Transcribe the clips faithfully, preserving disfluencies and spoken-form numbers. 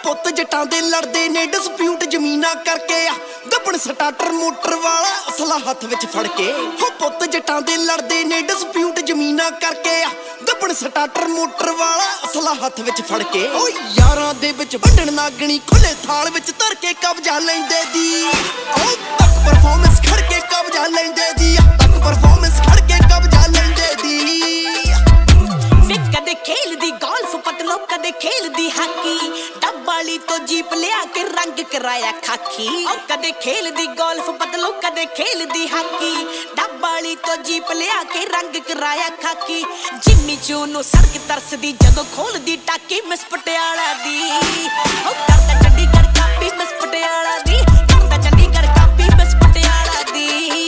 ਪੁੱਤ ਜਟਾਂ ਦੇ ਲੜਦੇ ਨੇ ਡਿਸਪਿਊਟ ਜ਼ਮੀਨਾਂ ਕਰਕੇ ਆ ਗੱਬਣ ਸਟਾਰਟਰ ਮੋਟਰ ਵਾਲਾ ਅਸਲਾ ਹੱਥ ਵਿੱਚ ਫੜ ਕੇ ਹੋ ਪੁੱਤ ਜਟਾਂ ਦੇ ਲੜਦੇ ਨੇ ਡਿਸਪਿਊਟ ਜ਼ਮੀਨਾਂ ਕਰਕੇ ਆ ਗੱਬਣ ਸਟਾਰਟਰ ਮੋਟਰ ਵਾਲਾ ਅਸਲਾ ਹੱਥ ਵਿੱਚ ਫੜ ਕੇ ਓ ਯਾਰਾਂ ਦੇ ਵਿੱਚ ਵੱਢਣ ਨਾਗਣੀ ਖੁੱਲੇ ਥਾਲ ਵਿੱਚ ਧਰ ਕੇ ਕਬਜ਼ਾ ਲੈਂਦੇ ਦੀ ਓ ਤੱਕ ਪਰਫਾਰਮੈਂਸ ਖੜ ਕੇ ਕਬਜ਼ਾ ਲੈਂਦੇ ਦੀ ਤੱਕ ਪਰਫਾਰਮੈਂਸ ਖੜ ਕੇ ਕਬਜ਼ਾ ਲੈਂਦੇ ਦੀ ਵੇ ਕਦੇ ਖੇਲਦੀ ਗੋਲਫ ਪਤਲੋ ਕਦੇ ਖੇਲਦੀ ਹਾਕੀ ਡੱਬਾਲੀ ਤੋਂ ਜੀਪ ਲਿਆ ਕੇ ਰੰਗ ਕਰਾਇਆ ਖਾਕੀ ਓ ਕਦੇ ਖੇਲਦੀ ਗੋਲਫ ਪਤਲੋ ਕਦੇ ਖੇਲਦੀ ਹਾਕੀ ਡੱਬਾਲੀ ਤੋਂ ਜੀਪ ਲਿਆ ਕੇ ਰੰਗ ਕਰਾਇਆ ਖਾਕੀ ਜਿੰਮੀ ਚੋਂ ਨੂੰ ਸੜਕ ਤਰਸਦੀ ਜਦੋਂ ਖੋਲਦੀ ਟਾਕੀ ਮਿਸ ਪਟਿਆਲਾ ਦੀ ਓ ਕਰਦਾ ਚੰਡੀਗੜ੍ਹ ਕਾਪੀ ਮਿਸ ਪਟਿਆਲਾ ਦੀ ਕਰਦਾ ਚੰਡੀਗੜ੍ਹ ਕਾਪੀ ਮਿਸ ਪਟਿਆਲਾ ਦੀ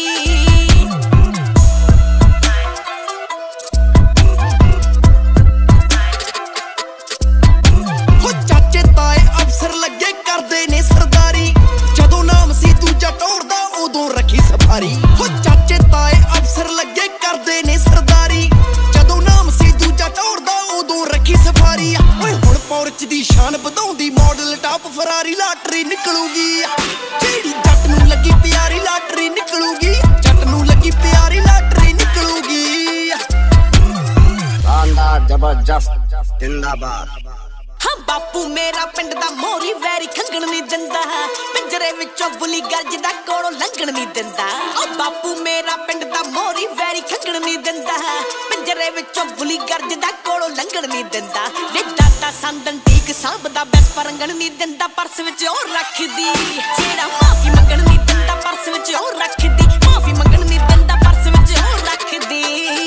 ਲੱਗੇ ਕਰਦੇ ਨੇ ਸਰਦਾਰੀ ਜਦੋਂ ਨਾਮ ਸੀ ਦੂਜਾ ਟੋੜਦਾ ਉਦੋਂ ਰੱਖੀ ਸਫਾਰੀ ਹੋ ਚਾਚੇ ਤਾਏ ਅਫਸਰ ਲੱਗੇ ਕਰਦੇ ਨੇ ਸਰਦਾਰੀ ਜਦੋਂ ਨਾਮ ਸੀ ਦੂਜਾ ਟੋੜਦਾ ਉਦੋਂ ਰੱਖੀ ਸਫਾਰੀ ਓਏ ਹੁਣ ਪੌਰਚ ਦੀ ਸ਼ਾਨ ਵਧਾਉਂਦੀ ਮਾਡਲ ਟਾਪ ਫਰਾਰੀ ਲਾਟਰੀ ਨਿਕਲੂਗੀ ਜਿਹੜੀ ਜੱਟ ਨੂੰ ਲੱਗੀ ਪਿਆਰੀ ਲਾਟਰੀ ਨਿਕਲੂਗੀ ਜੱਟ ਨੂੰ ਲੱਗੀ ਪਿਆਰੀ ਲਾਟਰੀ ਨਿਕਲੂਗੀ ਸ਼ਾਨਦਾਰ ਜ਼ਬਰਦਸਤ ਜ਼ਿੰਦਾਬਾਦ ਹਾਂ ਬਾਪੂ ਮੇਰਾ ਪਿੰਡ ਦਾ ਮੋਰੀ ਵੈਰੀ ਖੰਗਣ ਨਹੀਂ ਦਿੰਦਾ ਪਿੰਜਰੇ ਵਿੱਚੋਂ ਬੁਲੀ ਗਰਜਦਾ ਕੋਲੋਂ ਲੰਘਣ ਨਹੀਂ ਦਿੰਦਾ ਓ ਬਾਪੂ ਮੇਰਾ ਪਿੰਡ ਦਾ ਮੋਰੀ ਵੈਰੀ ਖੰਗਣ ਨਹੀਂ ਦਿੰਦਾ ਪਿੰਜਰੇ ਵਿੱਚੋਂ ਬੁਲੀ ਗਰਜਦਾ ਕੋਲੋਂ ਲੰਘਣ ਨਹੀਂ ਦਿੰਦਾ ਵੇ ਦਾਦਾ ਸੰਦਨ ਠੀਕ ਸਾਂਭਦਾ ਬੈਸ ਪਰੰਗਣ ਨਹੀਂ ਦਿੰਦਾ ਪਰਸ ਵਿੱਚ ਉਹ ਰੱਖਦੀ ਜਿਹੜਾ ਮਾਫੀ ਮੰਗਣ ਨਹੀਂ ਦਿੰਦਾ ਪਰਸ ਵਿੱਚ ਉਹ ਰੱਖਦੀ ਮਾਫੀ ਮੰਗਣ ਨਹੀਂ ਦਿੰਦਾ ਪਰਸ ਵਿੱਚ ਉਹ ਰੱਖਦੀ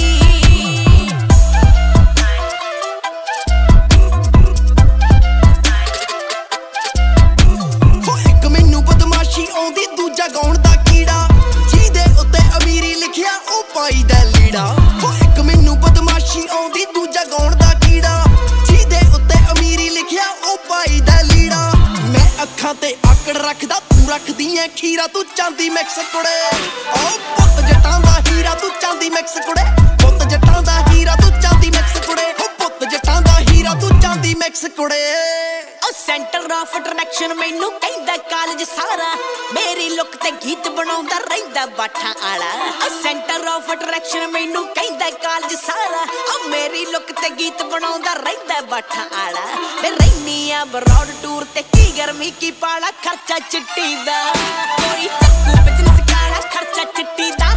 ਆਉਂਦੀ ਦੂਜਾ ਗਾਉਣ ਦਾ ਕੀੜਾ ਜਿਹਦੇ ਉੱਤੇ ਅਮੀਰੀ ਲਿਖਿਆ ਉਹ ਪਾਈ ਦਾ ਲੀੜਾ ਹੋ ਇੱਕ ਮੈਨੂੰ ਬਦਮਾਸ਼ੀ ਆਉਂਦੀ ਦੂਜਾ ਗਾਉਣ ਦਾ ਕੀੜਾ ਜਿਹਦੇ ਉੱਤੇ ਅਮੀਰੀ ਲਿਖਿਆ ਉਹ ਪਾਈ ਦਾ ਲੀੜਾ ਮੈਂ ਅੱਖਾਂ ਤੇ ਆਕੜ ਰੱਖਦਾ ਤੂੰ ਰੱਖਦੀ ਐ ਖੀਰਾ ਤੂੰ ਚਾਂਦੀ ਮਿਕਸ ਕੁੜੇ ਓ ਪੁੱਤ ਜਟਾਂ ਦਾ ਹੀਰਾ ਤੂੰ ਚਾਂਦੀ ਮਿਕਸ ਕੁੜੇ ਪੁੱਤ ਜਟਾਂ ਦਾ ਹੀਰਾ ਤੂੰ ਚਾਂਦੀ ਮਿਕਸ ਕੁੜੇ ਓ ਪੁੱਤ ਜਟਾਂ ਦਾ ਹੀਰਾ ਤੂੰ ਚਾਂਦੀ ਮਿਕਸ ਕੁੜੇ ਓ ਸੈਂਟਰ ਆਫ ਅਟਰੈਕਸ਼ਨ ਮੈਨੂੰ ਕਹਿੰਦਾ ਕਾਲਜ ਸਾਰਾ ਮੇਰੀ ਲੁੱਕ ਤੇ ਗੀਤ ਬਣਾਉਂਦਾ ਰਹਿੰਦਾ ਬਾਠਾਂ ਆਲਾ ਓ ਸੈਂਟਰ ਆਫ ਅਟਰੈਕਸ਼ਨ ਮੈਨੂੰ ਕਹਿੰਦਾ ਕਾਲਜ ਸਾਰਾ ਓ ਮੇਰੀ ਲੁੱਕ ਤੇ ਗੀਤ ਬਣਾਉਂਦਾ ਰਹਿੰਦਾ ਬਾਠਾਂ ਆਲਾ ਵੇ ਰਹਿਨੀ ਆ ਬਰੌਡ ਟੂਰ ਤੇ ਕੀ ਗਰਮੀ ਕੀ ਪਾਲਾ ਖਰਚਾ ਚਿੱਟੀ ਦਾ ਕੋਈ ਚੱਕੂ ਬਿਜ਼ਨਸ ਕਾਲਾ ਖਰਚਾ ਚਿੱਟੀ ਦਾ